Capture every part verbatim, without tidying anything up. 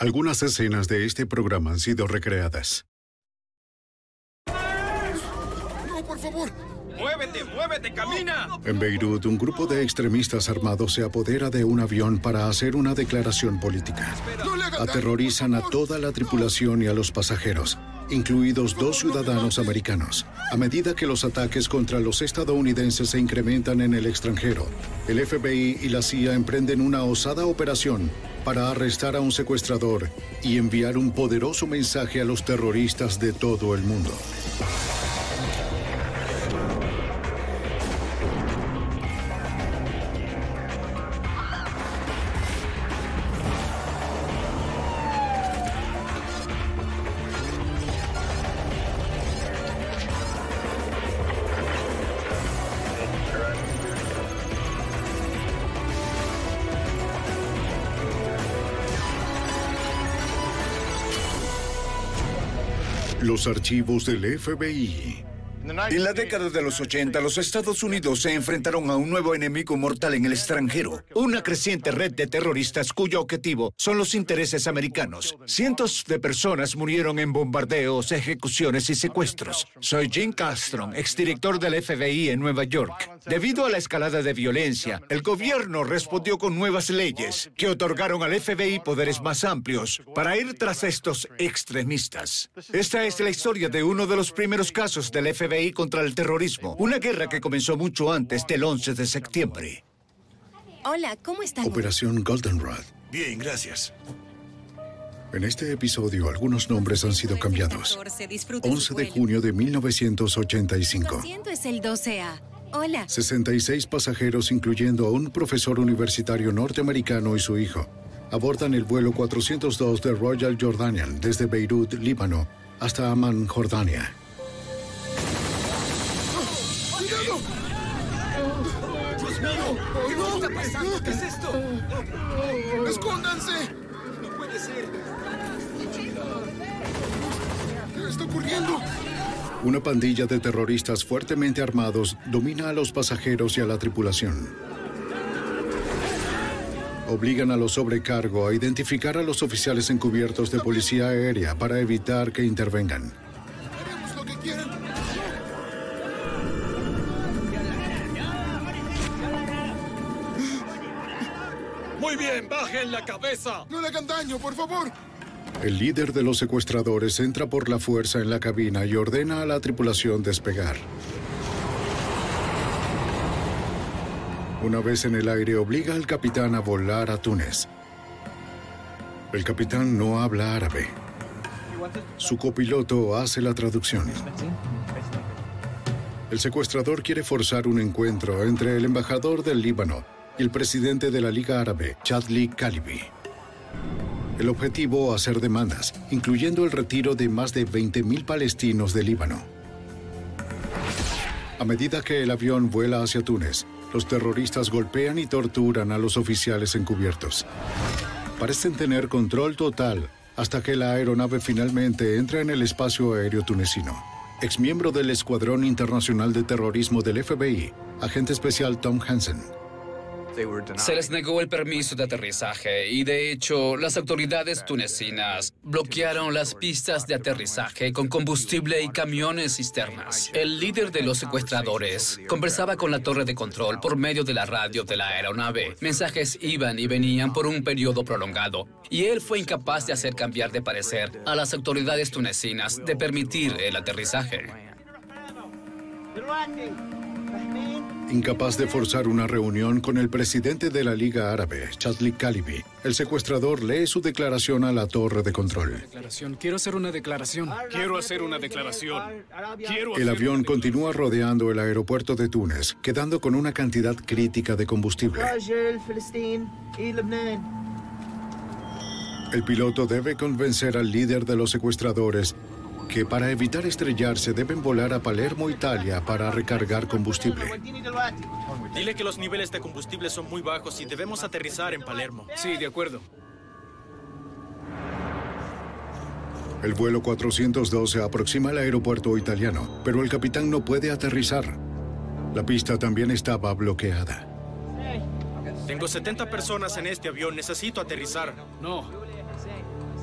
Algunas escenas de este programa han sido recreadas. ¡No, por favor! ¡Muévete, muévete, camina! En Beirut, un grupo de extremistas armados se apodera de un avión para hacer una declaración política. ¡No le hagan daño, Aterrorizan a por favor! toda la tripulación y a los pasajeros, incluidos dos ciudadanos americanos. A medida que los ataques contra los estadounidenses se incrementan en el extranjero, el F B I y la C I A emprenden una osada operación para arrestar a un secuestrador y enviar un poderoso mensaje a los terroristas de todo el mundo. Los archivos del F B I. En la década de los ochenta, los Estados Unidos se enfrentaron a un nuevo enemigo mortal en el extranjero. Una creciente red de terroristas cuyo objetivo son los intereses americanos. Cientos de personas murieron en bombardeos, ejecuciones y secuestros. Soy Jim Castron, exdirector del F B I en Nueva York. Debido a la escalada de violencia, el gobierno respondió con nuevas leyes que otorgaron al F B I poderes más amplios para ir tras estos extremistas. Esta es la historia de uno de los primeros casos del F B I contra el terrorismo, una guerra que comenzó mucho antes del once de septiembre. Hola, ¿cómo están? Operación Goldenrod. Bien, gracias. En este episodio, algunos nombres han sido cambiados. once de junio de mil novecientos ochenta y cinco. Lo siento, es el doce A. Hola. sesenta y seis pasajeros, incluyendo a un profesor universitario norteamericano y su hijo, abordan el vuelo cuatrocientos dos de Royal Jordanian desde Beirut, Líbano, hasta Amán, Jordania. ¡Dios mío! ¿Qué está pasando? ¿Qué es esto? ¡Escóndanse! ¡No puede ser! ¿Qué está ocurriendo? Una pandilla de terroristas fuertemente armados domina a los pasajeros y a la tripulación. Obligan a los sobrecargo a identificar a los oficiales encubiertos de policía aérea para evitar que intervengan. Haremos lo que quieran. ¡Muy bien! ¡Bajen la cabeza! ¡No le hagan daño, por favor! El líder de los secuestradores entra por la fuerza en la cabina y ordena a la tripulación despegar. Una vez en el aire, obliga al capitán a volar a Túnez. El capitán no habla árabe. Su copiloto hace la traducción. El secuestrador quiere forzar un encuentro entre el embajador del Líbano y el presidente de la Liga Árabe, Chadli Khalibi. El objetivo, hacer demandas, incluyendo el retiro de más de veinte mil palestinos del Líbano. A medida que el avión vuela hacia Túnez, los terroristas golpean y torturan a los oficiales encubiertos. Parecen tener control total hasta que la aeronave finalmente entra en el espacio aéreo tunecino. Exmiembro del Escuadrón Internacional de Terrorismo del F B I, agente especial Tom Hansen. Se les negó el permiso de aterrizaje y, de hecho, las autoridades tunecinas bloquearon las pistas de aterrizaje con combustible y camiones cisternas. El líder de los secuestradores conversaba con la torre de control por medio de la radio de la aeronave. Mensajes iban y venían por un periodo prolongado y él fue incapaz de hacer cambiar de parecer a las autoridades tunecinas de permitir el aterrizaje. Incapaz de forzar una reunión con el presidente de la Liga Árabe, Chadli Khalibi, el secuestrador lee su declaración a la torre de control. Declaración. Quiero hacer una declaración. Quiero hacer una declaración. Quiero El hacer avión una continúa rodeando el aeropuerto de Túnez, quedando con una cantidad crítica de combustible. El piloto debe convencer al líder de los secuestradores que para evitar estrellarse deben volar a Palermo, Italia, para recargar combustible. Dile que los niveles de combustible son muy bajos y debemos aterrizar en Palermo. Sí, de acuerdo. El vuelo cuatrocientos dos se aproxima al aeropuerto italiano, pero el capitán no puede aterrizar. La pista también estaba bloqueada. Tengo setenta personas en este avión. Necesito aterrizar. No.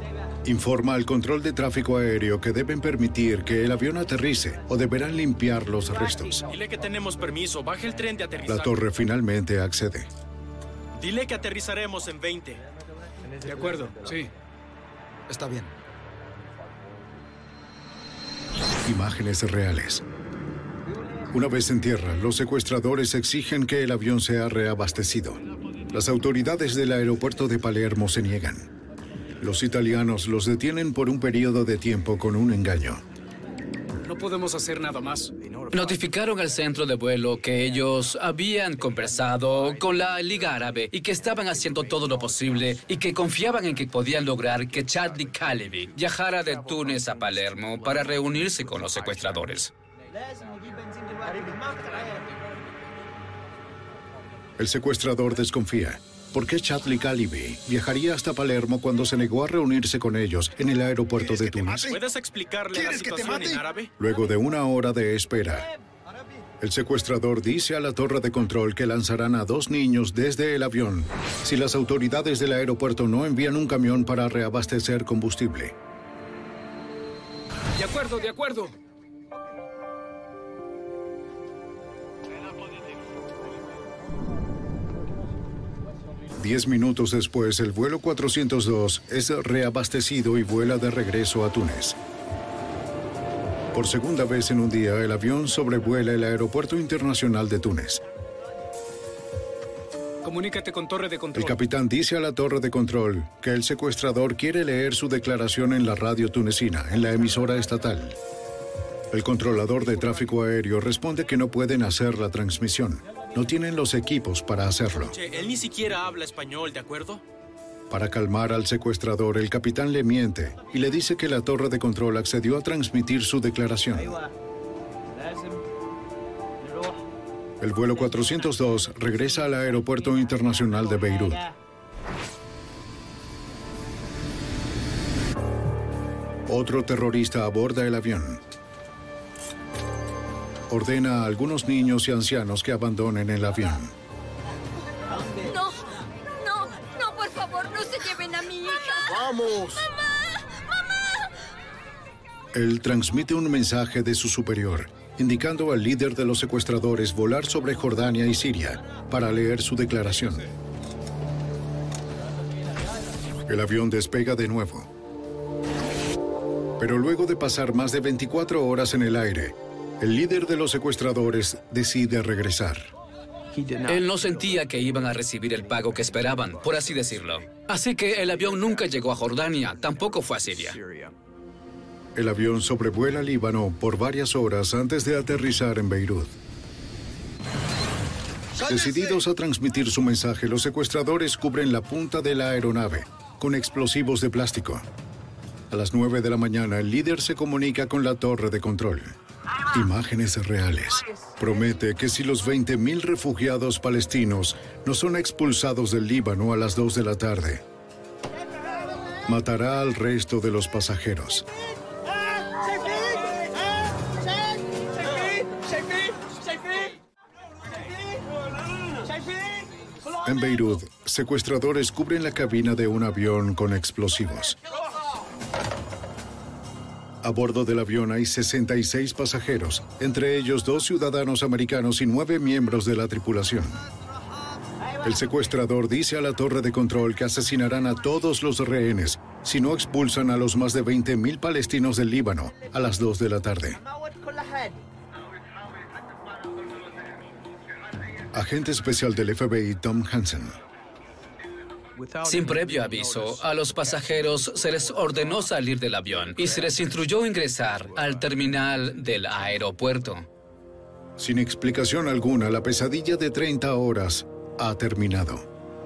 Informa al control de tráfico aéreo que deben permitir que el avión aterrice o deberán limpiar los restos. Dile que tenemos permiso. Baje el tren de aterrizaje. La torre finalmente accede. Dile que aterrizaremos en veinte. De acuerdo, sí. Está bien. Imágenes reales. Una vez en tierra, los secuestradores exigen que el avión sea reabastecido. Las autoridades del aeropuerto de Palermo se niegan. Los italianos los detienen por un periodo de tiempo con un engaño. No podemos hacer nada más. Notificaron al centro de vuelo que ellos habían conversado con la Liga Árabe y que estaban haciendo todo lo posible y que confiaban en que podían lograr que Chadli Khalidi viajara de Túnez a Palermo para reunirse con los secuestradores. El secuestrador desconfía. ¿Por qué Chadli Khalidi viajaría hasta Palermo cuando se negó a reunirse con ellos en el aeropuerto de Túnez? ¿Puedes explicarle la situación en árabe? Luego de una hora de espera, el secuestrador dice a la torre de control que lanzarán a dos niños desde el avión si las autoridades del aeropuerto no envían un camión para reabastecer combustible. De acuerdo, de acuerdo. Diez minutos después, el vuelo cuatrocientos dos es reabastecido y vuela de regreso a Túnez. Por segunda vez en un día, el avión sobrevuela el aeropuerto internacional de Túnez. Comunícate con torre de control. El capitán dice a la torre de control que el secuestrador quiere leer su declaración en la radio tunecina, en la emisora estatal. El controlador de tráfico aéreo responde que no pueden hacer la transmisión. No tienen los equipos para hacerlo. Che, él ni siquiera habla español, ¿de acuerdo? Para calmar al secuestrador, el capitán le miente y le dice que la torre de control accedió a transmitir su declaración. El vuelo cuatrocientos dos regresa al aeropuerto internacional de Beirut. Otro terrorista aborda el avión. Ordena a algunos niños y ancianos que abandonen el avión. No, no, no, por favor, no se lleven a mi hija. ¡Vamos! ¡Mamá! ¡Mamá! Él transmite un mensaje de su superior, indicando al líder de los secuestradores volar sobre Jordania y Siria para leer su declaración. El avión despega de nuevo. Pero luego de pasar más de veinticuatro horas en el aire, el líder de los secuestradores decide regresar. Él no sentía que iban a recibir el pago que esperaban, por así decirlo. Así que el avión nunca llegó a Jordania, tampoco fue a Siria. El avión sobrevuela Líbano por varias horas antes de aterrizar en Beirut. Decididos a transmitir su mensaje, los secuestradores cubren la punta de la aeronave con explosivos de plástico. A las nueve de la mañana, el líder se comunica con la torre de control. Imágenes reales. Promete que si los veinte mil refugiados palestinos no son expulsados del Líbano a las dos de la tarde, matará al resto de los pasajeros. En Beirut, secuestradores cubren la cabina de un avión con explosivos. A bordo del avión hay sesenta y seis pasajeros, entre ellos dos ciudadanos americanos y nueve miembros de la tripulación. El secuestrador dice a la torre de control que asesinarán a todos los rehenes si no expulsan a los más de veinte mil palestinos del Líbano a las dos de la tarde. Agente especial del F B I Tom Hansen. Sin previo aviso, a los pasajeros se les ordenó salir del avión y se les instruyó ingresar al terminal del aeropuerto. Sin explicación alguna, la pesadilla de treinta horas ha terminado.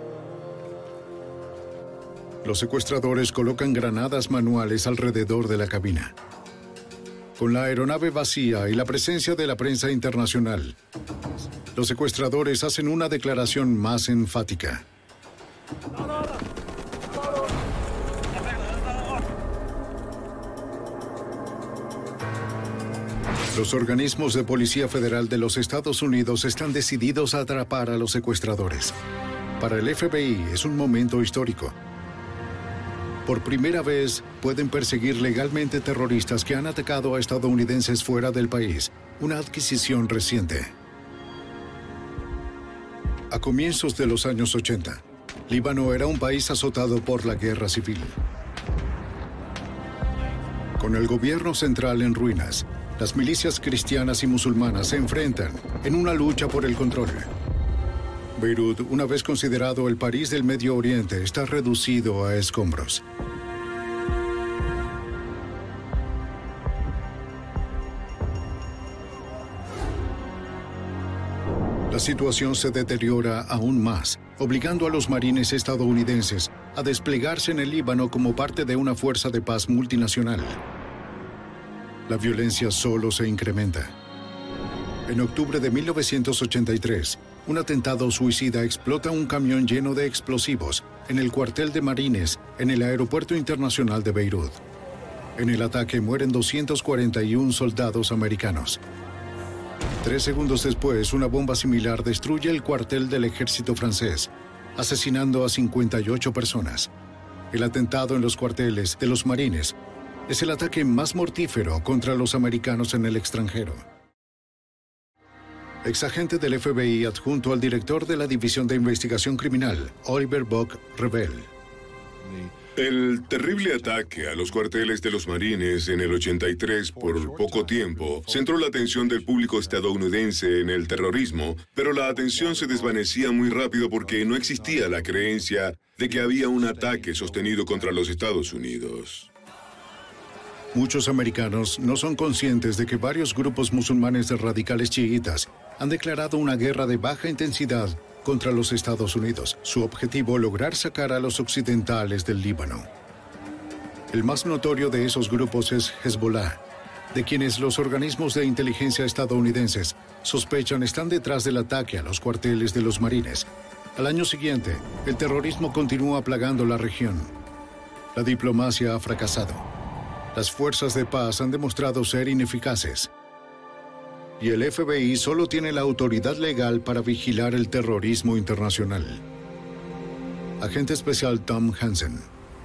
Los secuestradores colocan granadas manuales alrededor de la cabina. Con la aeronave vacía y la presencia de la prensa internacional, los secuestradores hacen una declaración más enfática. Los organismos de Policía Federal de los Estados Unidos están decididos a atrapar a los secuestradores. Para el F B I es un momento histórico. Por primera vez, pueden perseguir legalmente terroristas que han atacado a estadounidenses fuera del país, una adquisición reciente. A comienzos de los años ochenta, Líbano era un país azotado por la guerra civil. Con el gobierno central en ruinas, las milicias cristianas y musulmanas se enfrentan en una lucha por el control. Beirut, una vez considerado el París del Medio Oriente, está reducido a escombros. La situación se deteriora aún más, obligando a los marines estadounidenses a desplegarse en el Líbano como parte de una fuerza de paz multinacional. La violencia solo se incrementa. En octubre de mil novecientos ochenta y tres, un atentado suicida explota un camión lleno de explosivos en el cuartel de marines en el Aeropuerto Internacional de Beirut. En el ataque mueren doscientos cuarenta y uno soldados americanos. Tres segundos después, una bomba similar destruye el cuartel del ejército francés, asesinando a cincuenta y ocho personas. El atentado en los cuarteles de los marines es el ataque más mortífero contra los americanos en el extranjero. Exagente del F B I adjunto al director de la División de Investigación Criminal, Oliver Buck Revell. El terrible ataque a los cuarteles de los marines en el ochenta y tres por poco tiempo centró la atención del público estadounidense en el terrorismo, pero la atención se desvanecía muy rápido porque no existía la creencia de que había un ataque sostenido contra los Estados Unidos. Muchos americanos no son conscientes de que varios grupos musulmanes radicales chiitas han declarado una guerra de baja intensidad contra los Estados Unidos. Su objetivo, lograr sacar a los occidentales del Líbano. El más notorio de esos grupos es Hezbollah, de quienes los organismos de inteligencia estadounidenses sospechan están detrás del ataque a los cuarteles de los marines. Al año siguiente, el terrorismo continúa plagando la región. La diplomacia ha fracasado. Las fuerzas de paz han demostrado ser ineficaces. Y el F B I solo tiene la autoridad legal para vigilar el terrorismo internacional. Agente especial Tom Hansen.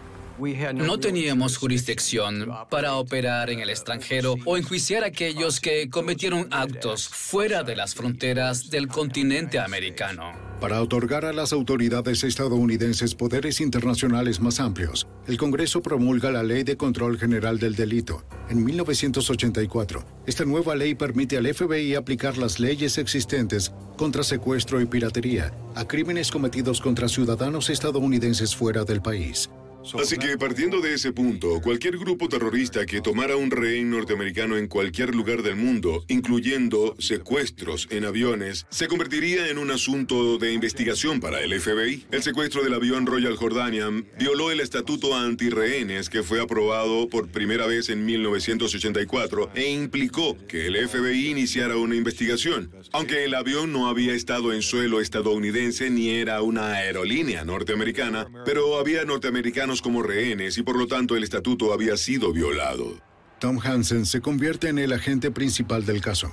No teníamos jurisdicción para operar en el extranjero o enjuiciar a aquellos que cometieron actos fuera de las fronteras del continente americano. Para otorgar a las autoridades estadounidenses poderes internacionales más amplios, el Congreso promulga la Ley de Control General del Delito en mil novecientos ochenta y cuatro. Esta nueva ley permite al F B I aplicar las leyes existentes contra secuestro y piratería a crímenes cometidos contra ciudadanos estadounidenses fuera del país. Así que, partiendo de ese punto, cualquier grupo terrorista que tomara un rehén norteamericano en cualquier lugar del mundo, incluyendo secuestros en aviones, se convertiría en un asunto de investigación para el F B I. El secuestro del avión Royal Jordanian violó el estatuto antirrehenes que fue aprobado por primera vez en mil novecientos ochenta y cuatro e implicó que el F B I iniciara una investigación. Aunque el avión no había estado en suelo estadounidense ni era una aerolínea norteamericana, pero había norteamericanos como rehenes y por lo tanto el estatuto había sido violado. Tom Hansen se convierte en el agente principal del caso.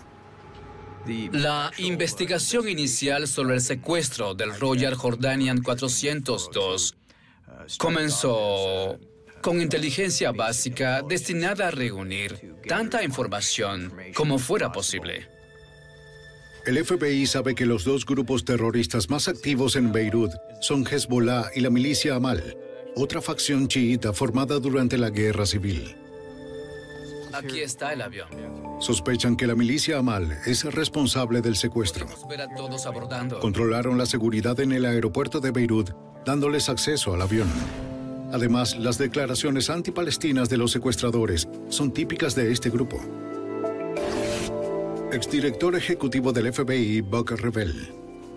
La investigación inicial sobre el secuestro del Royal Jordanian cuatrocientos dos comenzó con inteligencia básica destinada a reunir tanta información como fuera posible. El F B I sabe que los dos grupos terroristas más activos en Beirut son Hezbollah y la milicia Amal, otra facción chiita formada durante la guerra civil. Aquí está el avión. Sospechan que la milicia Amal es responsable del secuestro. Ver a todos abordando. Controlaron la seguridad en el aeropuerto de Beirut, dándoles acceso al avión. Además, las declaraciones antipalestinas de los secuestradores son típicas de este grupo. Exdirector ejecutivo del F B I, Buck Revell.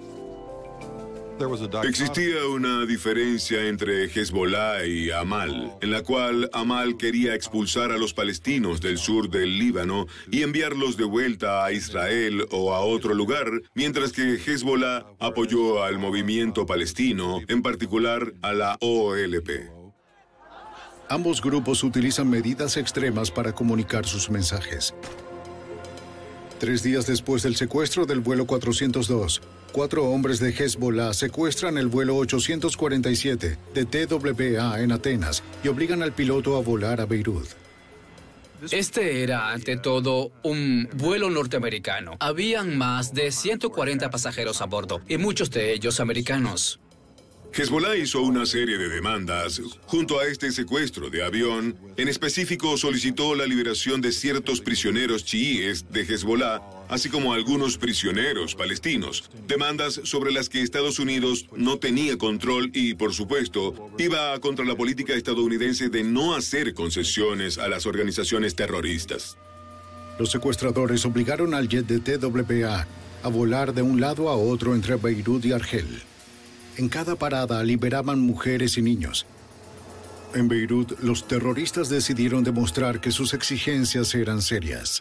Existía una diferencia entre Hezbollah y Amal, en la cual Amal quería expulsar a los palestinos del sur del Líbano y enviarlos de vuelta a Israel o a otro lugar, mientras que Hezbollah apoyó al movimiento palestino, en particular a la O L P. Ambos grupos utilizan medidas extremas para comunicar sus mensajes. Tres días después del secuestro del vuelo cuatrocientos dos, cuatro hombres de Hezbollah secuestran el vuelo ochocientos cuarenta y siete de T W A en Atenas y obligan al piloto a volar a Beirut. Este era, ante todo, un vuelo norteamericano. Habían más de ciento cuarenta pasajeros a bordo, y muchos de ellos americanos. Hezbollah hizo una serie de demandas junto a este secuestro de avión. En específico, solicitó la liberación de ciertos prisioneros chiíes de Hezbollah, así como algunos prisioneros palestinos. Demandas sobre las que Estados Unidos no tenía control y, por supuesto, iba contra la política estadounidense de no hacer concesiones a las organizaciones terroristas. Los secuestradores obligaron al jet de T W A a volar de un lado a otro entre Beirut y Argel. En cada parada liberaban mujeres y niños. En Beirut, los terroristas decidieron demostrar que sus exigencias eran serias.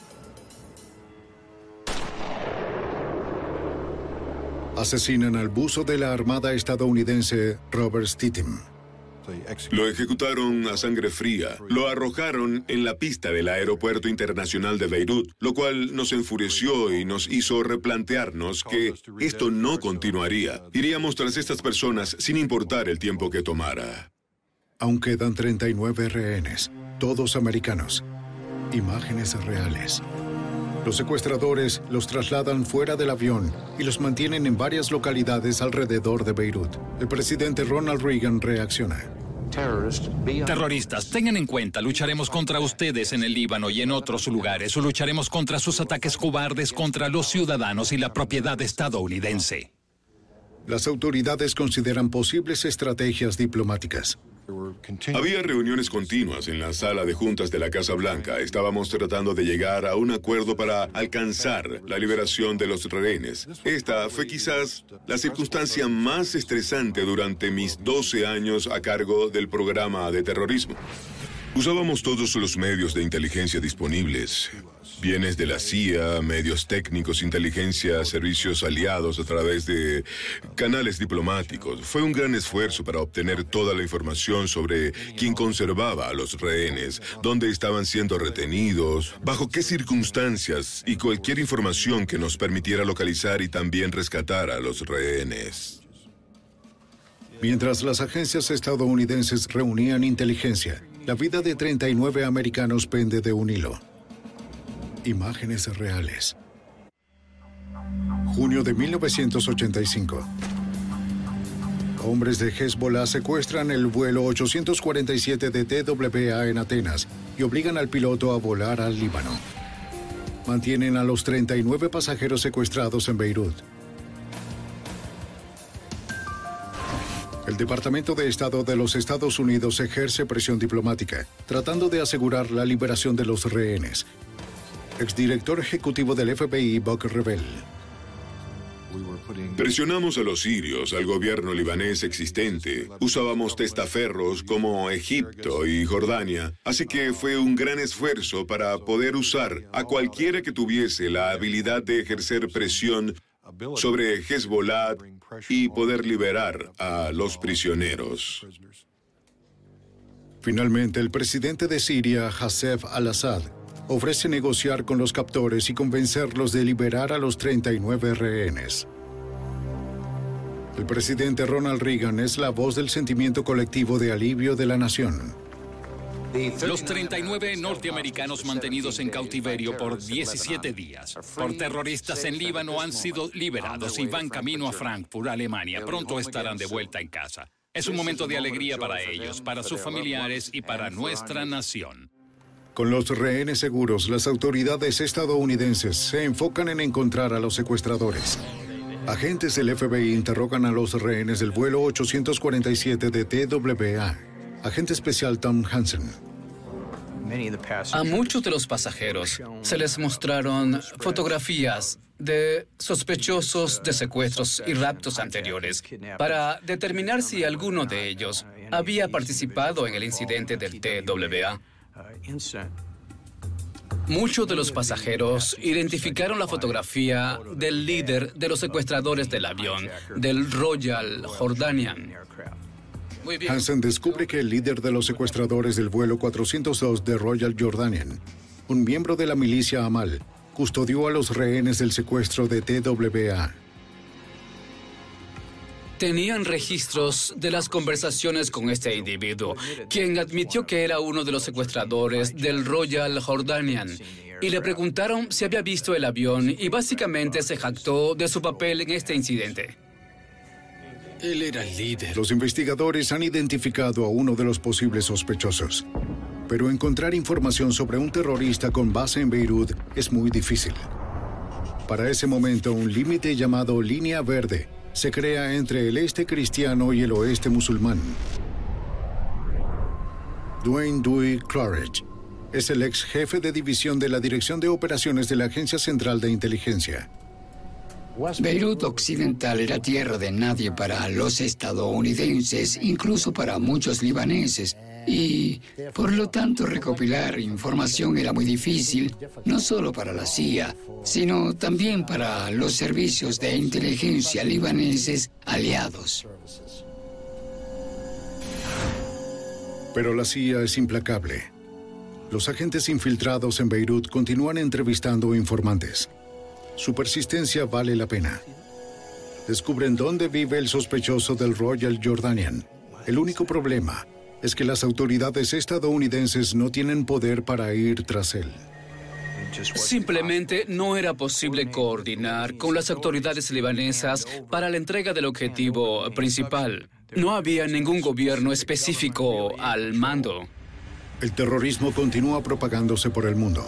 Asesinan al buzo de la Armada estadounidense Robert Stethem. Lo ejecutaron a sangre fría. Lo arrojaron en la pista del Aeropuerto Internacional de Beirut, lo cual nos enfureció y nos hizo replantearnos que esto no continuaría. Iríamos tras estas personas sin importar el tiempo que tomara. Aún quedan treinta y nueve rehenes, todos americanos. Imágenes reales. Los secuestradores los trasladan fuera del avión y los mantienen en varias localidades alrededor de Beirut. El presidente Ronald Reagan reacciona. Terroristas, tengan en cuenta, lucharemos contra ustedes en el Líbano y en otros lugares, o lucharemos contra sus ataques cobardes contra los ciudadanos y la propiedad estadounidense. Las autoridades consideran posibles estrategias diplomáticas. Había reuniones continuas en la sala de juntas de la Casa Blanca. Estábamos tratando de llegar a un acuerdo para alcanzar la liberación de los rehenes. Esta fue quizás la circunstancia más estresante durante mis doce años a cargo del programa de terrorismo. Usábamos todos los medios de inteligencia disponibles. Bienes de la C I A, medios técnicos, inteligencia, servicios aliados a través de canales diplomáticos. Fue un gran esfuerzo para obtener toda la información sobre quién conservaba a los rehenes, dónde estaban siendo retenidos, bajo qué circunstancias y cualquier información que nos permitiera localizar y también rescatar a los rehenes. Mientras las agencias estadounidenses reunían inteligencia, la vida de treinta y nueve americanos pende de un hilo. Imágenes reales. Junio de mil novecientos ochenta y cinco. Hombres de Hezbollah secuestran el vuelo ochocientos cuarenta y siete de T W A en Atenas y obligan al piloto a volar al Líbano. Mantienen a los treinta y nueve pasajeros secuestrados en Beirut. El Departamento de Estado de los Estados Unidos ejerce presión diplomática, tratando de asegurar la liberación de los rehenes. Exdirector ejecutivo del F B I, Buck Revel. Presionamos a los sirios, al gobierno libanés existente. Usábamos testaferros como Egipto y Jordania. Así que fue un gran esfuerzo para poder usar a cualquiera que tuviese la habilidad de ejercer presión sobre Hezbollah y poder liberar a los prisioneros. Finalmente, el presidente de Siria, Hasef al-Assad, ofrece negociar con los captores y convencerlos de liberar a los treinta y nueve rehenes. El presidente Ronald Reagan es la voz del sentimiento colectivo de alivio de la nación. Los treinta y nueve norteamericanos mantenidos en cautiverio por diecisiete días por terroristas en Líbano han sido liberados y van camino a Frankfurt, Alemania. Pronto estarán de vuelta en casa. Es un momento de alegría para ellos, para sus familiares y para nuestra nación. Con los rehenes seguros, las autoridades estadounidenses se enfocan en encontrar a los secuestradores. Agentes del F B I interrogan a los rehenes del vuelo ochocientos cuarenta y siete de T W A. Agente especial Tom Hansen. A muchos de los pasajeros se les mostraron fotografías de sospechosos de secuestros y raptos anteriores para determinar si alguno de ellos había participado en el incidente del T W A. Muchos de los pasajeros identificaron la fotografía del líder de los secuestradores del avión, del Royal Jordanian. Muy bien. Hansen descubre que el líder de los secuestradores del vuelo cuatrocientos dos de Royal Jordanian, un miembro de la milicia Amal, custodió a los rehenes del secuestro de T W A. Tenían registros de las conversaciones con este individuo, quien admitió que era uno de los secuestradores del Royal Jordanian. Y le preguntaron si había visto el avión y básicamente se jactó de su papel en este incidente. Él era el líder. Los investigadores han identificado a uno de los posibles sospechosos. Pero encontrar información sobre un terrorista con base en Beirut es muy difícil. Para ese momento, un límite llamado Línea Verde se crea entre el este cristiano y el oeste musulmán. Dwayne Dewey Clarridge es el ex jefe de división de la Dirección de Operaciones de la Agencia Central de Inteligencia. Beirut Occidental era tierra de nadie para los estadounidenses, incluso para muchos libaneses. Y, por lo tanto, recopilar información era muy difícil, no solo para la C I A, sino también para los servicios de inteligencia libaneses aliados. Pero la C I A es implacable. Los agentes infiltrados en Beirut continúan entrevistando informantes. Su persistencia vale la pena. Descubren dónde vive el sospechoso del Royal Jordanian. El único problema es que las autoridades estadounidenses no tienen poder para ir tras él. Simplemente no era posible coordinar con las autoridades libanesas para la entrega del objetivo principal. No había ningún gobierno específico al mando. El terrorismo continúa propagándose por el mundo.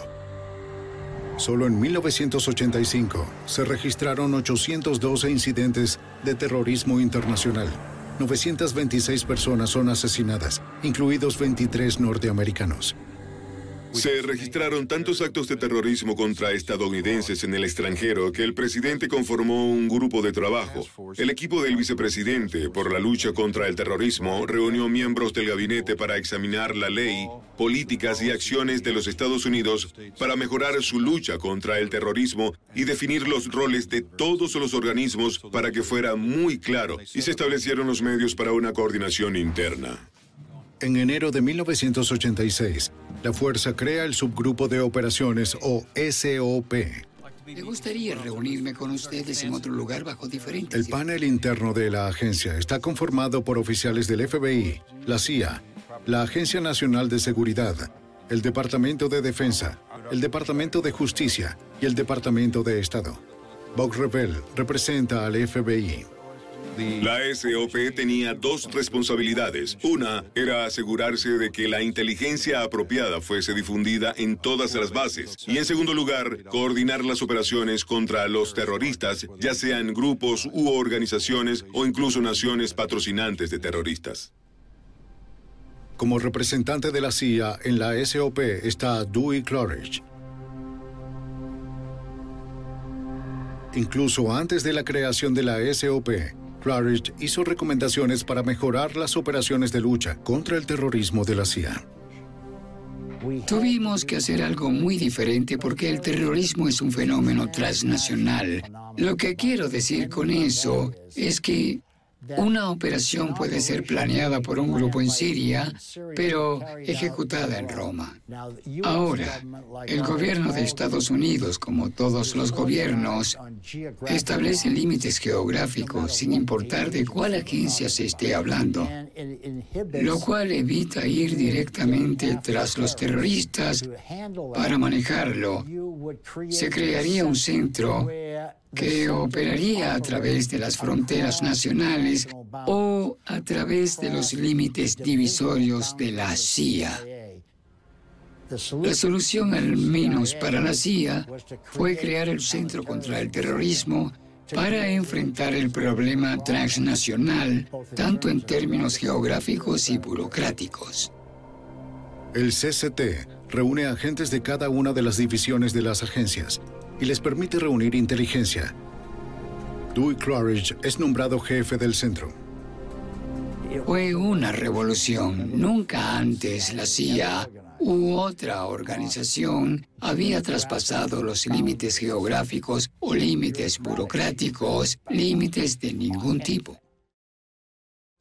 Solo en mil novecientos ochenta y cinco se registraron ochocientos doce incidentes de terrorismo internacional. novecientas veintiséis personas son asesinadas, incluidos veintitrés norteamericanos. Se registraron tantos actos de terrorismo contra estadounidenses en el extranjero que el presidente conformó un grupo de trabajo. El equipo del vicepresidente por la lucha contra el terrorismo reunió miembros del gabinete para examinar la ley, políticas y acciones de los Estados Unidos para mejorar su lucha contra el terrorismo y definir los roles de todos los organismos para que fuera muy claro, y se establecieron los medios para una coordinación interna. En enero de mil novecientos ochenta y seis, la fuerza crea el subgrupo de operaciones o S O P. Me gustaría reunirme con ustedes en otro lugar bajo diferentes... El panel interno de la agencia está conformado por oficiales del F B I, la C I A, la Agencia Nacional de Seguridad, el Departamento de Defensa, el Departamento de Justicia y el Departamento de Estado. Bob Revell representa al F B I. La S O P tenía dos responsabilidades. Una era asegurarse de que la inteligencia apropiada fuese difundida en todas las bases. Y en segundo lugar, coordinar las operaciones contra los terroristas, ya sean grupos u organizaciones o incluso naciones patrocinantes de terroristas. Como representante de la C I A en la S O P está Dewey Clarridge. Incluso antes de la creación de la S O P, Clarridge hizo recomendaciones para mejorar las operaciones de lucha contra el terrorismo de la C I A. Tuvimos que hacer algo muy diferente porque el terrorismo es un fenómeno transnacional. Lo que quiero decir con eso es que una operación puede ser planeada por un grupo en Siria, pero ejecutada en Roma. Ahora, el gobierno de Estados Unidos, como todos los gobiernos, establece límites geográficos sin importar de cuál agencia se esté hablando, lo cual evita ir directamente tras los terroristas para manejarlo. Se crearía un centro que operaría a través de las fronteras nacionales o a través de los límites divisorios de la C I A. La solución, al menos para la C I A, fue crear el Centro contra el Terrorismo para enfrentar el problema transnacional, tanto en términos geográficos y burocráticos. El C C T reúne agentes de cada una de las divisiones de las agencias y les permite reunir inteligencia. Dewey Clarridge es nombrado jefe del centro. Fue una revolución. Nunca antes la C I A u otra organización había traspasado los límites geográficos o límites burocráticos, límites de ningún tipo.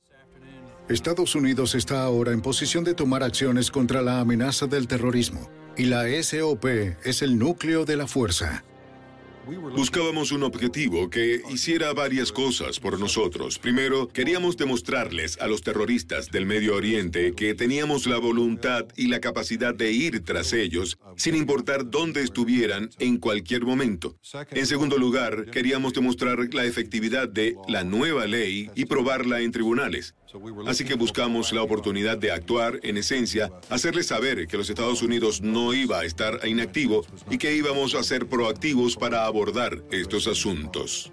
Estados Unidos está ahora en posición de tomar acciones contra la amenaza del terrorismo, y la S O P es el núcleo de la fuerza. Buscábamos un objetivo que hiciera varias cosas por nosotros. Primero, queríamos demostrarles a los terroristas del Medio Oriente que teníamos la voluntad y la capacidad de ir tras ellos, sin importar dónde estuvieran en cualquier momento. En segundo lugar, queríamos demostrar la efectividad de la nueva ley y probarla en tribunales. Así que buscamos la oportunidad de actuar, en esencia, hacerles saber que los Estados Unidos no iba a estar inactivo y que íbamos a ser proactivos para abordar estos asuntos.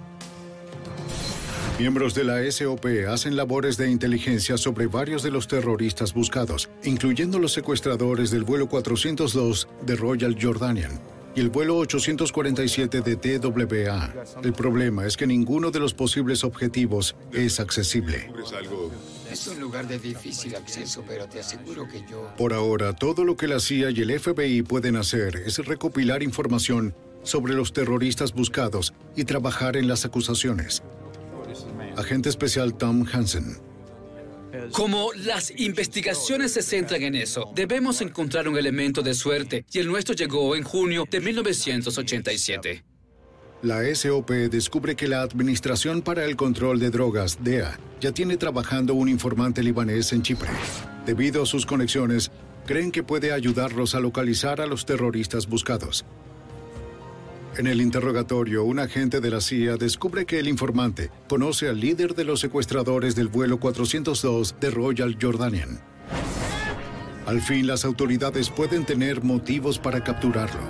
Miembros de la S O P hacen labores de inteligencia sobre varios de los terroristas buscados, incluyendo los secuestradores del vuelo cuatrocientos dos de Royal Jordanian y el vuelo ochocientos cuarenta y siete de T W A. El problema es que ninguno de los posibles objetivos es accesible. Es un lugar de difícil acceso, pero te aseguro que yo... Por ahora, todo lo que la C I A y el F B I pueden hacer es recopilar información sobre los terroristas buscados y trabajar en las acusaciones. Agente especial Tom Hansen. Como las investigaciones se centran en eso, debemos encontrar un elemento de suerte, y el nuestro llegó en junio de mil novecientos ochenta y siete. La S O P descubre que la Administración para el Control de Drogas, D E A, ya tiene trabajando un informante libanés en Chipre. Debido a sus conexiones, creen que puede ayudarlos a localizar a los terroristas buscados. En el interrogatorio, un agente de la C I A descubre que el informante conoce al líder de los secuestradores del vuelo cuatrocientos dos de Royal Jordanian. Al fin, las autoridades pueden tener motivos para capturarlo.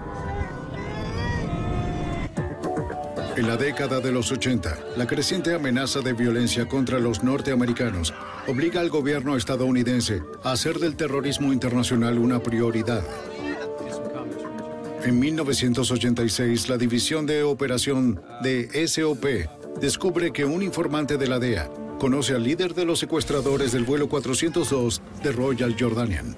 En la década de los ochenta, la creciente amenaza de violencia contra los norteamericanos obliga al gobierno estadounidense a hacer del terrorismo internacional una prioridad. En mil novecientos ochenta y seis, la División de Operación de S O P descubre que un informante de la D E A conoce al líder de los secuestradores del vuelo cuatrocientos dos de Royal Jordanian.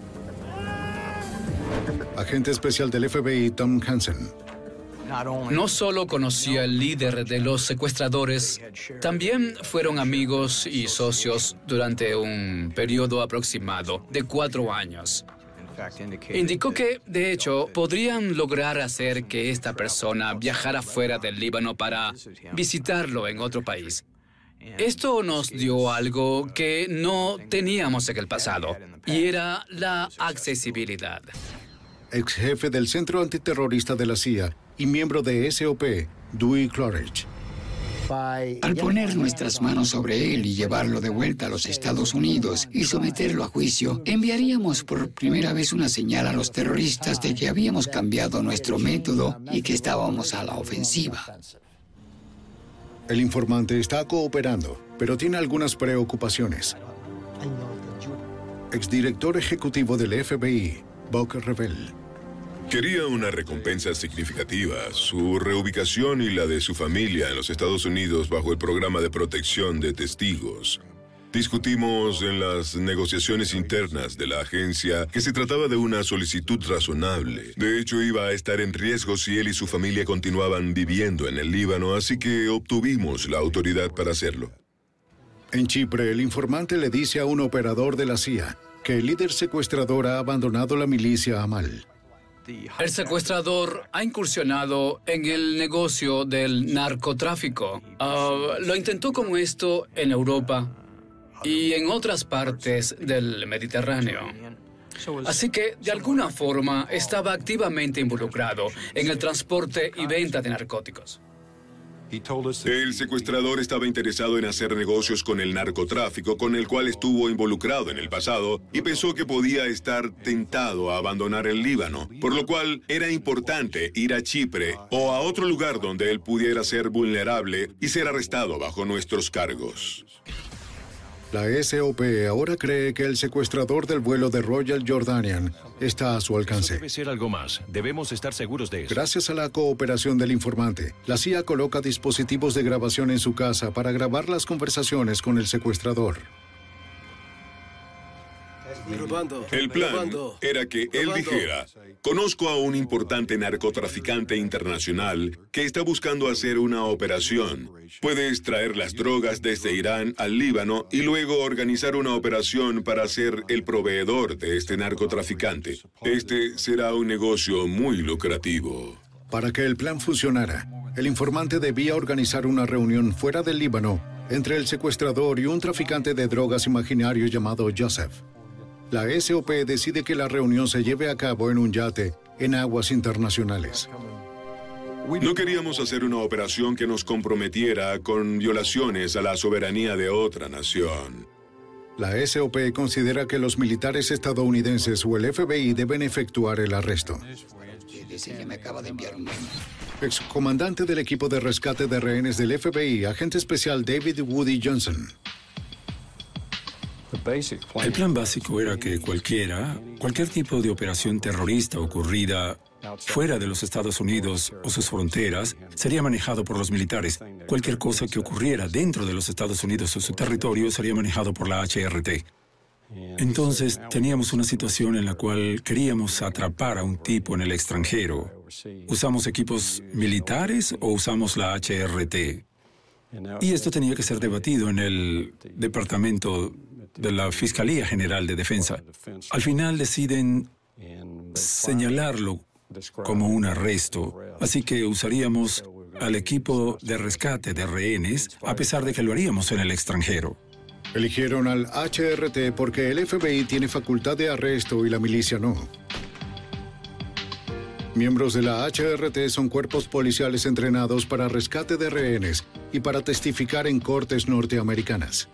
Agente especial del F B I Tom Hansen. No solo conocía al líder de los secuestradores, también fueron amigos y socios durante un periodo aproximado de cuatro años. Indicó que, de hecho, podrían lograr hacer que esta persona viajara fuera del Líbano para visitarlo en otro país. Esto nos dio algo que no teníamos en el pasado, y era la accesibilidad. Ex jefe del Centro Antiterrorista de la C I A y miembro de S O P, Dewey Clarridge. Al poner nuestras manos sobre él y llevarlo de vuelta a los Estados Unidos y someterlo a juicio, enviaríamos por primera vez una señal a los terroristas de que habíamos cambiado nuestro método y que estábamos a la ofensiva. El informante está cooperando, pero tiene algunas preocupaciones. Exdirector ejecutivo del F B I, Buck Revel. Quería una recompensa significativa, su reubicación y la de su familia en los Estados Unidos bajo el programa de protección de testigos. Discutimos en las negociaciones internas de la agencia que se trataba de una solicitud razonable. De hecho, iba a estar en riesgo si él y su familia continuaban viviendo en el Líbano, así que obtuvimos la autoridad para hacerlo. En Chipre, el informante le dice a un operador de la C I A que el líder secuestrador ha abandonado la milicia Amal. El secuestrador ha incursionado en el negocio del narcotráfico. Uh, lo intentó con esto en Europa y en otras partes del Mediterráneo. Así que, de alguna forma, estaba activamente involucrado en el transporte y venta de narcóticos. El secuestrador estaba interesado en hacer negocios con el narcotráfico, con el cual estuvo involucrado en el pasado, y pensó que podía estar tentado a abandonar el Líbano, por lo cual era importante ir a Chipre o a otro lugar donde él pudiera ser vulnerable y ser arrestado bajo nuestros cargos. La S O P ahora cree que el secuestrador del vuelo de Royal Jordanian está a su alcance. Eso debe ser algo más. Debemos estar seguros de eso. Gracias a la cooperación del informante, la C I A coloca dispositivos de grabación en su casa para grabar las conversaciones con el secuestrador. Probando. El plan Probando. era que él Probando. dijera, conozco a un importante narcotraficante internacional que está buscando hacer una operación. Puedes traer las drogas desde Irán al Líbano y luego organizar una operación para ser el proveedor de este narcotraficante. Este será un negocio muy lucrativo. Para que el plan funcionara, el informante debía organizar una reunión fuera del Líbano entre el secuestrador y un traficante de drogas imaginario llamado Joseph. La S O P decide que la reunión se lleve a cabo en un yate en aguas internacionales. No queríamos hacer una operación que nos comprometiera con violaciones a la soberanía de otra nación. La S O P considera que los militares estadounidenses o el F B I deben efectuar el arresto. Me acaba de enviar un mail. Excomandante del equipo de rescate de rehenes del F B I, agente especial David Woody Johnson. El plan básico era que cualquiera, cualquier tipo de operación terrorista ocurrida fuera de los Estados Unidos o sus fronteras sería manejado por los militares. Cualquier cosa que ocurriera dentro de los Estados Unidos o su territorio sería manejado por la H R T. Entonces, teníamos una situación en la cual queríamos atrapar a un tipo en el extranjero. ¿Usamos equipos militares o usamos la H R T? Y esto tenía que ser debatido en el Departamento de la Fiscalía General de Defensa. Al final deciden señalarlo como un arresto, así que usaríamos al equipo de rescate de rehenes, a pesar de que lo haríamos en el extranjero. Eligieron al H R T porque el F B I tiene facultad de arresto y la milicia no. Miembros de la H R T son cuerpos policiales entrenados para rescate de rehenes y para testificar en cortes norteamericanas.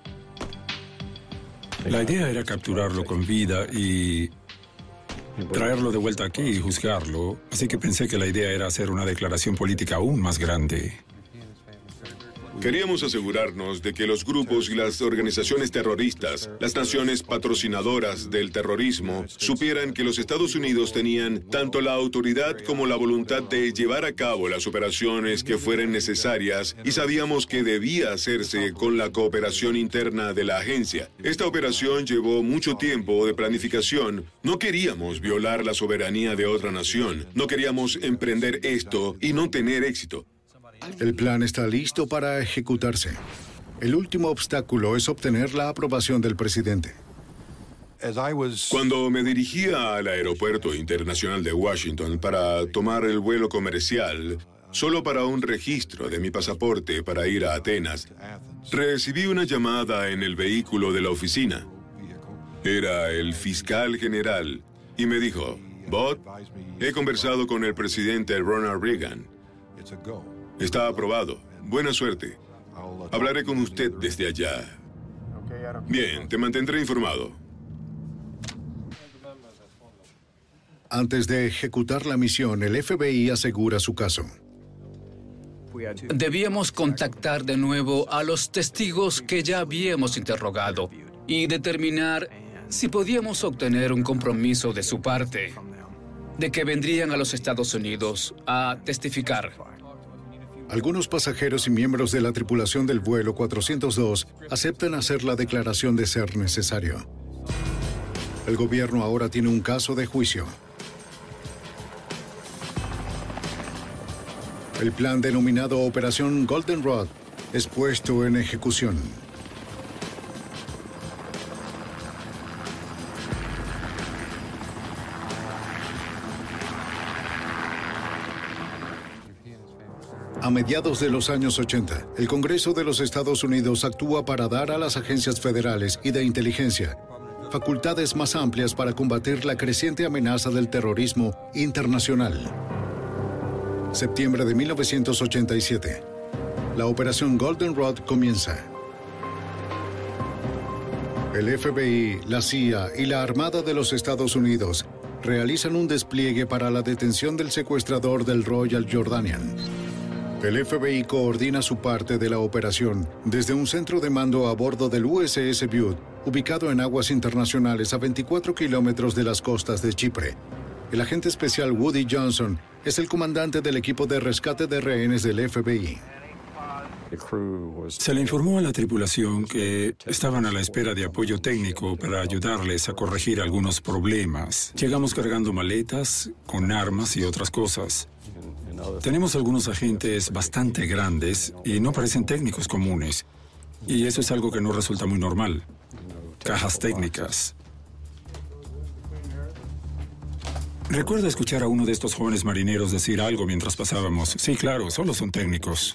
La idea era capturarlo con vida y traerlo de vuelta aquí y juzgarlo, así que pensé que la idea era hacer una declaración política aún más grande. Queríamos asegurarnos de que los grupos y las organizaciones terroristas, las naciones patrocinadoras del terrorismo, supieran que los Estados Unidos tenían tanto la autoridad como la voluntad de llevar a cabo las operaciones que fueran necesarias y sabíamos que debía hacerse con la cooperación interna de la agencia. Esta operación llevó mucho tiempo de planificación. No queríamos violar la soberanía de otra nación. No queríamos emprender esto y no tener éxito. El plan está listo para ejecutarse. El último obstáculo es obtener la aprobación del presidente. Cuando me dirigía al aeropuerto internacional de Washington para tomar el vuelo comercial, solo para un registro de mi pasaporte para ir a Atenas, recibí una llamada en el vehículo de la oficina. Era el fiscal general y me dijo, Bob, he conversado con el presidente Ronald Reagan. Está aprobado. Buena suerte. Hablaré con usted desde allá. Bien, te mantendré informado. Antes de ejecutar la misión, el F B I asegura su caso. Debíamos contactar de nuevo a los testigos que ya habíamos interrogado y determinar si podíamos obtener un compromiso de su parte de que vendrían a los Estados Unidos a testificar. Algunos pasajeros y miembros de la tripulación del vuelo cuatrocientos dos aceptan hacer la declaración de ser necesario. El gobierno ahora tiene un caso de juicio. El plan denominado Operación Goldenrod es puesto en ejecución. A mediados de los años ochenta, el Congreso de los Estados Unidos actúa para dar a las agencias federales y de inteligencia facultades más amplias para combatir la creciente amenaza del terrorismo internacional. Septiembre de mil novecientos ochenta y siete. La operación Goldenrod comienza. El F B I, la C I A y la Armada de los Estados Unidos realizan un despliegue para la detención del secuestrador del Royal Jordanian. El F B I coordina su parte de la operación desde un centro de mando a bordo del U S S Bute, ubicado en aguas internacionales a veinticuatro kilómetros de las costas de Chipre. El agente especial Woody Johnson es el comandante del equipo de rescate de rehenes del F B I. Se le informó a la tripulación que estaban a la espera de apoyo técnico para ayudarles a corregir algunos problemas. Llegamos cargando maletas, con armas y otras cosas. Tenemos algunos agentes bastante grandes y no parecen técnicos comunes. Y eso es algo que no resulta muy normal. Cajas técnicas. Recuerdo escuchar a uno de estos jóvenes marineros decir algo mientras pasábamos. Sí, claro, solo son técnicos.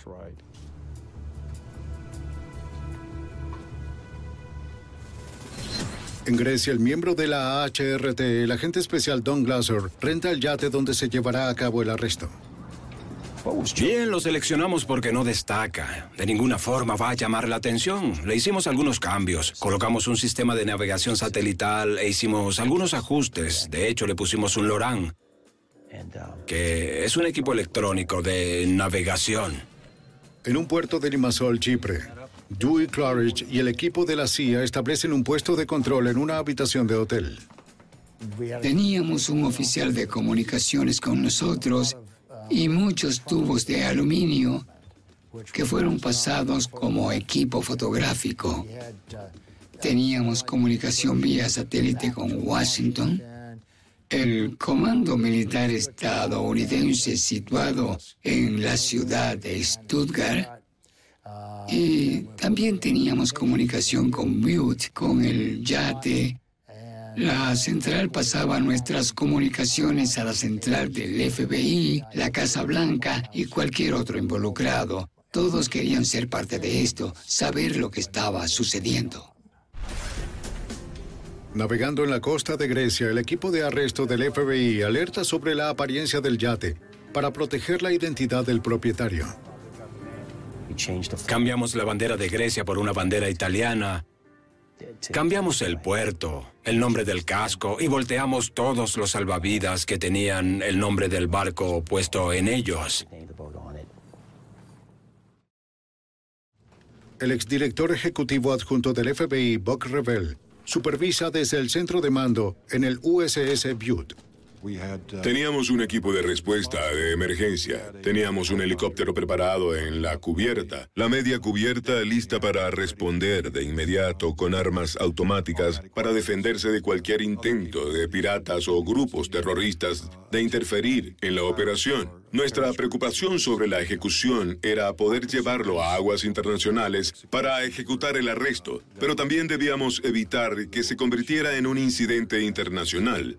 En Grecia, el miembro de la H R T, el agente especial Don Glasser, renta el yate donde se llevará a cabo el arresto. Bien, lo seleccionamos porque no destaca. De ninguna forma va a llamar la atención. Le hicimos algunos cambios. Colocamos un sistema de navegación satelital e hicimos algunos ajustes. De hecho, le pusimos un LORAN, que es un equipo electrónico de navegación. En un puerto de Limassol, Chipre, Dewey Claridge y el equipo de la C I A establecen un puesto de control en una habitación de hotel. Teníamos un oficial de comunicaciones con nosotros y muchos tubos de aluminio que fueron pasados como equipo fotográfico. Teníamos comunicación vía satélite con Washington, el Comando Militar estadounidense situado en la ciudad de Stuttgart, y también teníamos comunicación con Butte, con el yate. La central pasaba nuestras comunicaciones a la central del F B I, la Casa Blanca y cualquier otro involucrado. Todos querían ser parte de esto, saber lo que estaba sucediendo. Navegando en la costa de Grecia, el equipo de arresto del F B I alerta sobre la apariencia del yate para proteger la identidad del propietario. Cambiamos la bandera de Grecia por una bandera italiana. Cambiamos el puerto, el nombre del casco y volteamos todos los salvavidas que tenían el nombre del barco puesto en ellos. El exdirector ejecutivo adjunto del F B I, Buck Revell, supervisa desde el centro de mando en el U S S Butte. Teníamos un equipo de respuesta de emergencia. Teníamos un helicóptero preparado en la cubierta. La media cubierta lista para responder de inmediato con armas automáticas para defenderse de cualquier intento de piratas o grupos terroristas de interferir en la operación. Nuestra preocupación sobre la ejecución era poder llevarlo a aguas internacionales para ejecutar el arresto, pero también debíamos evitar que se convirtiera en un incidente internacional.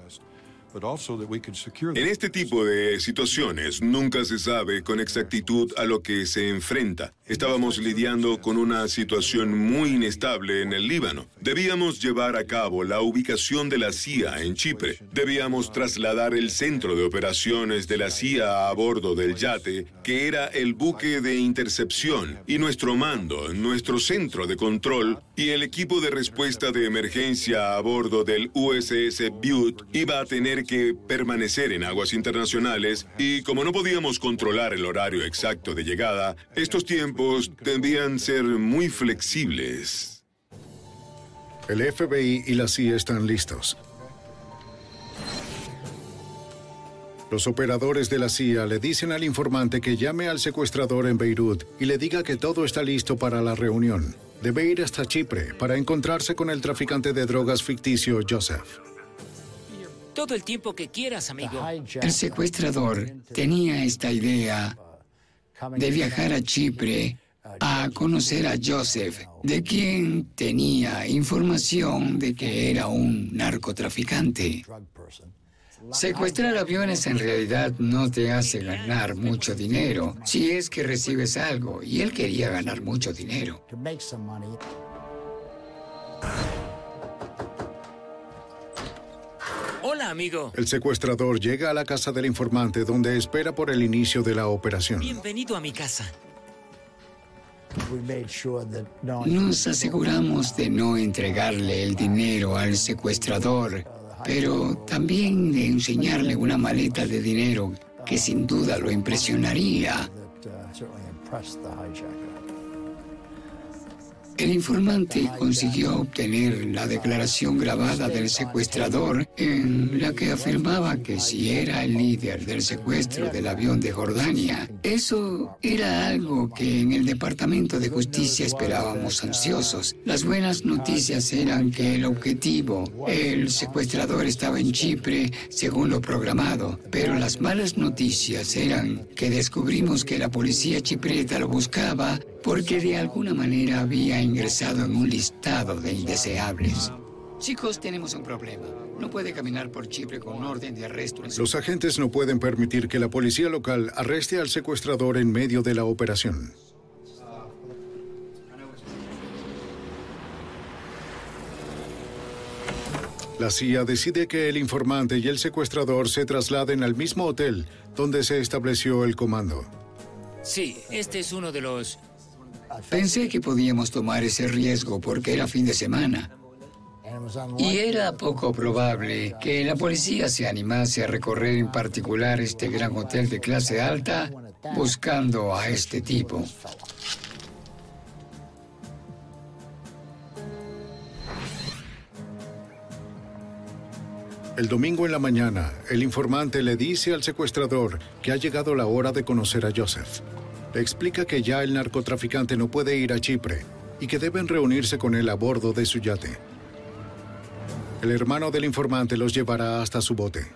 En este tipo de situaciones nunca se sabe con exactitud a lo que se enfrenta. Estábamos lidiando con una situación muy inestable en el Líbano. Debíamos llevar a cabo la ubicación de la C I A en Chipre. Debíamos trasladar el centro de operaciones de la C I A a bordo del yate, que era el buque de intercepción, y nuestro mando, nuestro centro de control y el equipo de respuesta de emergencia a bordo del U S S Butte iba a tener que permanecer en aguas internacionales, y como no podíamos controlar el horario exacto de llegada, estos tiempos debían ser muy flexibles. El F B I y la C I A están listos. Los operadores de la C I A le dicen al informante que llame al secuestrador en Beirut y le diga que todo está listo para la reunión. Debe ir hasta Chipre para encontrarse con el traficante de drogas ficticio Joseph. Todo el tiempo que quieras, amigo. El secuestrador tenía esta idea de viajar a Chipre a conocer a Joseph, de quien tenía información de que era un narcotraficante. Secuestrar aviones en realidad no te hace ganar mucho dinero, si es que recibes algo, y él quería ganar mucho dinero. Hola, amigo. El secuestrador llega a la casa del informante, donde espera por el inicio de la operación. Bienvenido a mi casa. Nos aseguramos de no entregarle el dinero al secuestrador, pero también de enseñarle una maleta de dinero que sin duda lo impresionaría. El informante consiguió obtener la declaración grabada del secuestrador en la que afirmaba que si era el líder del secuestro del avión de Jordania, eso era algo que en el Departamento de Justicia esperábamos ansiosos. Las buenas noticias eran que el objetivo, el secuestrador, estaba en Chipre según lo programado, pero las malas noticias eran que descubrimos que la policía chipriota lo buscaba porque de alguna manera había ingresado en un listado de indeseables. Chicos, tenemos un problema. No puede caminar por Chipre con orden de arresto. En su... Los agentes no pueden permitir que la policía local arreste al secuestrador en medio de la operación. La C I A decide que el informante y el secuestrador se trasladen al mismo hotel donde se estableció el comando. Sí, este es uno de los... Pensé que podíamos tomar ese riesgo porque era fin de semana. Y era poco probable que la policía se animase a recorrer en particular este gran hotel de clase alta buscando a este tipo. El domingo en la mañana, el informante le dice al secuestrador que ha llegado la hora de conocer a Joseph. Le explica que ya el narcotraficante no puede ir a Chipre y que deben reunirse con él a bordo de su yate. El hermano del informante los llevará hasta su bote.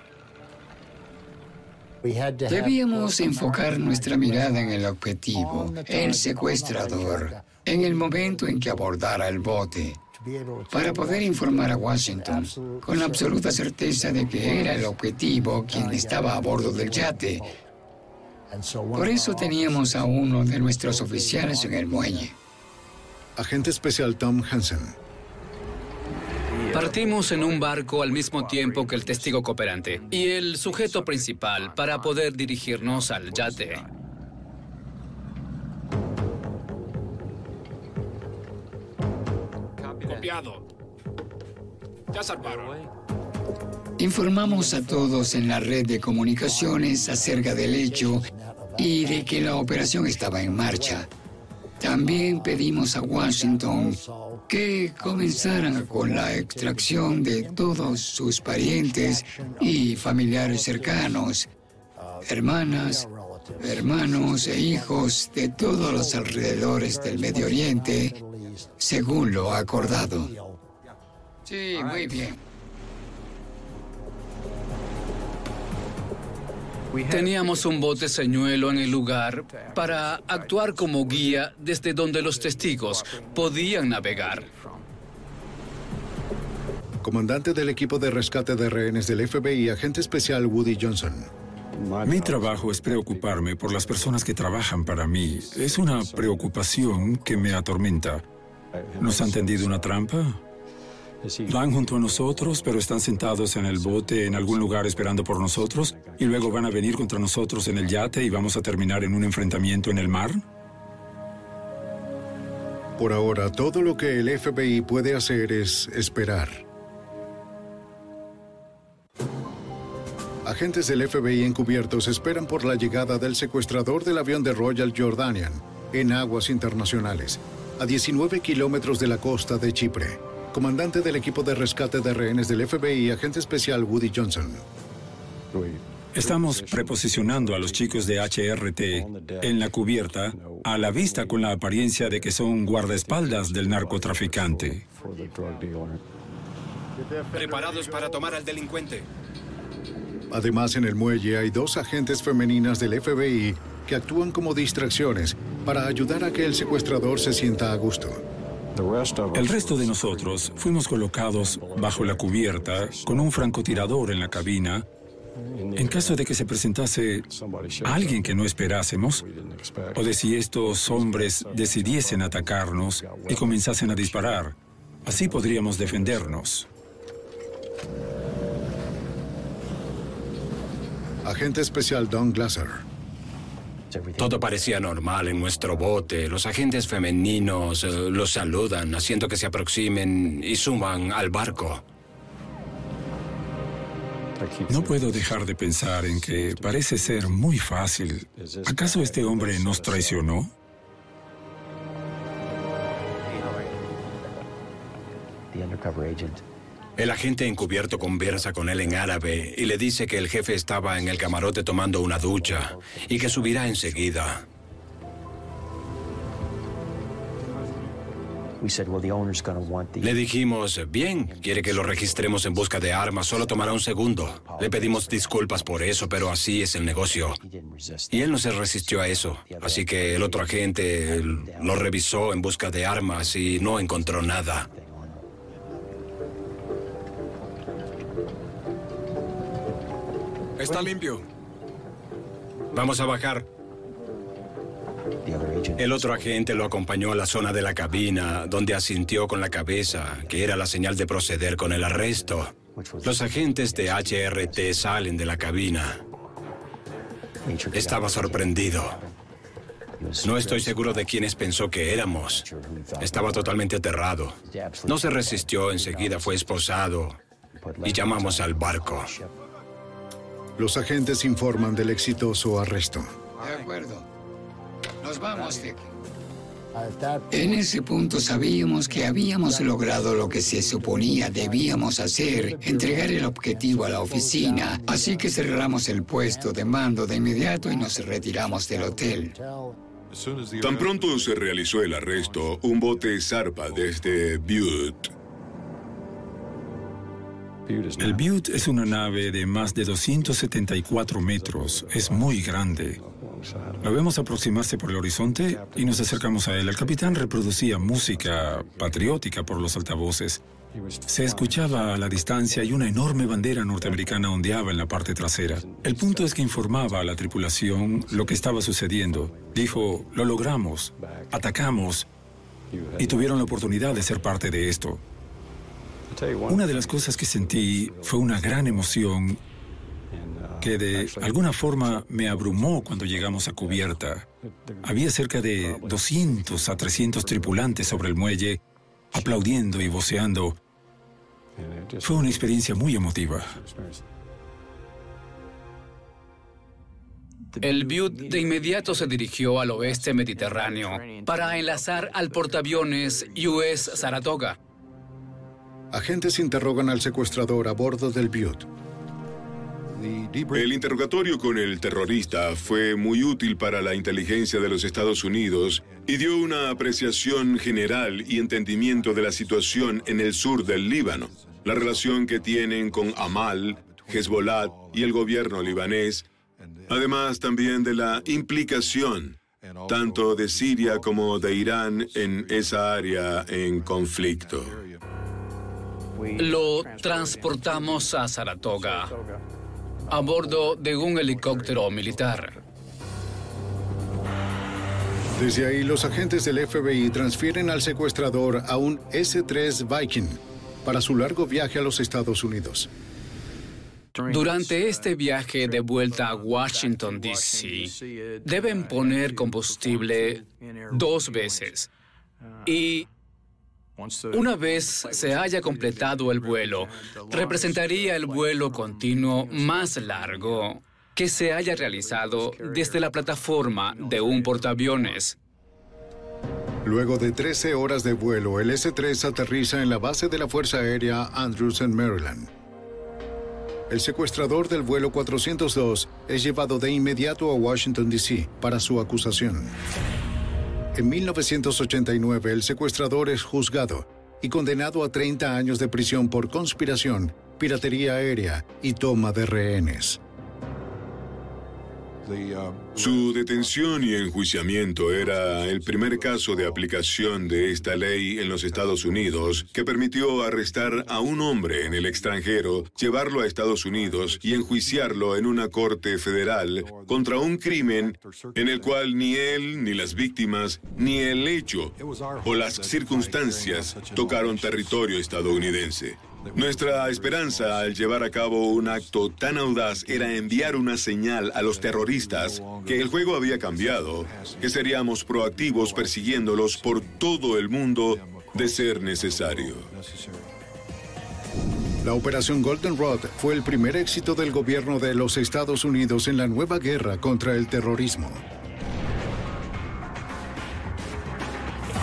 Debíamos enfocar nuestra mirada en el objetivo, el secuestrador, en el momento en que abordara el bote, para poder informar a Washington con absoluta certeza de que era el objetivo quien estaba a bordo del yate. Por eso teníamos a uno de nuestros oficiales en el muelle. Agente especial Tom Hansen. Partimos en un barco al mismo tiempo que el testigo cooperante y el sujeto principal para poder dirigirnos al yate. Copiado. Ya zarparon. Informamos a todos en la red de comunicaciones acerca del hecho y de que la operación estaba en marcha. También pedimos a Washington que comenzaran con la extracción de todos sus parientes y familiares cercanos, hermanas, hermanos e hijos de todos los alrededores del Medio Oriente, según lo acordado. Sí, muy bien. Teníamos un bote señuelo en el lugar para actuar como guía desde donde los testigos podían navegar. Comandante del equipo de rescate de rehenes del F B I, agente especial Woody Johnson. Mi trabajo es preocuparme por las personas que trabajan para mí. Es una preocupación que me atormenta. ¿Nos han tendido una trampa? Van junto a nosotros, pero están sentados en el bote en algún lugar esperando por nosotros, y luego van a venir contra nosotros en el yate y vamos a terminar en un enfrentamiento en el mar. Por ahora, todo lo que el F B I puede hacer es esperar. Agentes del F B I encubiertos esperan por la llegada del secuestrador del avión de Royal Jordanian en aguas internacionales, a diecinueve kilómetros de la costa de Chipre. Comandante del equipo de rescate de rehenes del F B I, agente especial Woody Johnson. Estamos preposicionando a los chicos de H R T en la cubierta, a la vista con la apariencia de que son guardaespaldas del narcotraficante. Preparados para tomar al delincuente. Además, en el muelle hay dos agentes femeninas del F B I que actúan como distracciones para ayudar a que el secuestrador se sienta a gusto. El resto de nosotros fuimos colocados bajo la cubierta con un francotirador en la cabina en caso de que se presentase alguien que no esperásemos o de si estos hombres decidiesen atacarnos y comenzasen a disparar. Así podríamos defendernos. Agente especial Don Glasser. Todo parecía normal en nuestro bote. Los agentes femeninos uh, los saludan, haciendo que se aproximen y suman al barco. No puedo dejar de pensar en que parece ser muy fácil. ¿Acaso este hombre nos traicionó? El agente encubierto conversa con él en árabe y le dice que el jefe estaba en el camarote tomando una ducha y que subirá enseguida. Le dijimos, bien, quiere que lo registremos en busca de armas, solo tomará un segundo. Le pedimos disculpas por eso, pero así es el negocio. Y él no se resistió a eso, así que el otro agente lo revisó en busca de armas y no encontró nada. Está limpio. Vamos a bajar. El otro agente lo acompañó a la zona de la cabina, donde asintió con la cabeza, que era la señal de proceder con el arresto. Los agentes de H R T salen de la cabina. Estaba sorprendido. No estoy seguro de quiénes pensó que éramos. Estaba totalmente aterrado. No se resistió, enseguida fue esposado y llamamos al barco. Los agentes informan del exitoso arresto. De acuerdo. Nos vamos de aquí. En ese punto sabíamos que habíamos logrado lo que se suponía debíamos hacer, entregar el objetivo a la oficina, así que cerramos el puesto de mando de inmediato y nos retiramos del hotel. Tan pronto se realizó el arresto, un bote zarpa desde Butte. El Butte es una nave de más de doscientos setenta y cuatro metros. Es muy grande. Lo vemos aproximarse por el horizonte y nos acercamos a él. El capitán reproducía música patriótica por los altavoces. Se escuchaba a la distancia y una enorme bandera norteamericana ondeaba en la parte trasera. El punto es que informaba a la tripulación lo que estaba sucediendo. Dijo, lo logramos, atacamos y tuvieron la oportunidad de ser parte de esto. Una de las cosas que sentí fue una gran emoción que de alguna forma me abrumó cuando llegamos a cubierta. Había cerca de doscientos a trescientos tripulantes sobre el muelle, aplaudiendo y voceando. Fue una experiencia muy emotiva. El Butte de inmediato se dirigió al oeste mediterráneo para enlazar al portaaviones U S Saratoga. Agentes interrogan al secuestrador a bordo del Butte. El interrogatorio con el terrorista fue muy útil para la inteligencia de los Estados Unidos y dio una apreciación general y entendimiento de la situación en el sur del Líbano, la relación que tienen con Amal, Hezbollah y el gobierno libanés, además también de la implicación tanto de Siria como de Irán en esa área en conflicto. Lo transportamos a Saratoga, a bordo de un helicóptero militar. Desde ahí, los agentes del F B I transfieren al secuestrador a un S tres Viking para su largo viaje a los Estados Unidos. Durante este viaje de vuelta a Washington, D C, deben poner combustible dos veces. Y una vez se haya completado el vuelo, representaría el vuelo continuo más largo que se haya realizado desde la plataforma de un portaaviones. Luego de trece horas de vuelo, el S tres aterriza en la base de la Fuerza Aérea Andrews en Maryland. El secuestrador del vuelo cuatrocientos dos es llevado de inmediato a Washington, D C para su acusación. En mil novecientos ochenta y nueve, el secuestrador es juzgado y condenado a treinta años de prisión por conspiración, piratería aérea y toma de rehenes. Su detención y enjuiciamiento era el primer caso de aplicación de esta ley en los Estados Unidos que permitió arrestar a un hombre en el extranjero, llevarlo a Estados Unidos y enjuiciarlo en una corte federal contra un crimen en el cual ni él, ni las víctimas, ni el hecho o las circunstancias tocaron territorio estadounidense. Nuestra esperanza al llevar a cabo un acto tan audaz era enviar una señal a los terroristas que el juego había cambiado, que seríamos proactivos persiguiéndolos por todo el mundo de ser necesario. La operación Goldenrod fue el primer éxito del gobierno de los Estados Unidos en la nueva guerra contra el terrorismo.